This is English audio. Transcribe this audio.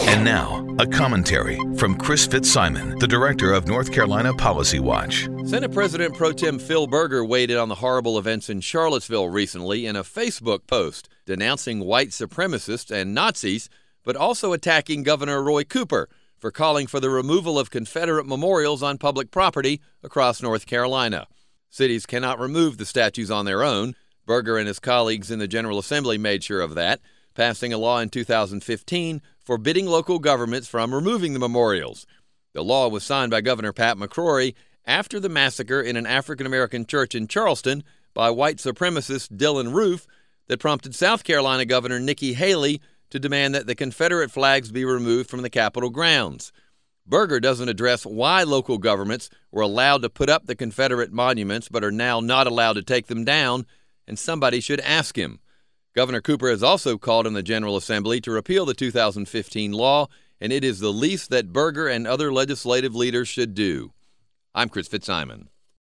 And now, a commentary from Chris Fitzsimon, the director of North Carolina Policy Watch. Senate President Pro Tem Phil Berger weighed in on the horrible events in Charlottesville recently in a Facebook post denouncing white supremacists and Nazis, but also attacking Governor Roy Cooper for calling for the removal of Confederate memorials on public property across North Carolina. Cities cannot remove the statues on their own. Berger and his colleagues in the General Assembly made sure of that, passing a law in 2015 forbidding local governments from removing the memorials. The law was signed by Governor Pat McCrory after the massacre in an African-American church in Charleston by white supremacist Dylann Roof that prompted South Carolina Governor Nikki Haley to demand that the Confederate flags be removed from the Capitol grounds. Berger doesn't address why local governments were allowed to put up the Confederate monuments but are now not allowed to take them down, and somebody should ask him. Governor Cooper has also called on the General Assembly to repeal the 2015 law, and it is the least that Berger and other legislative leaders should do. I'm Chris Fitzsimon.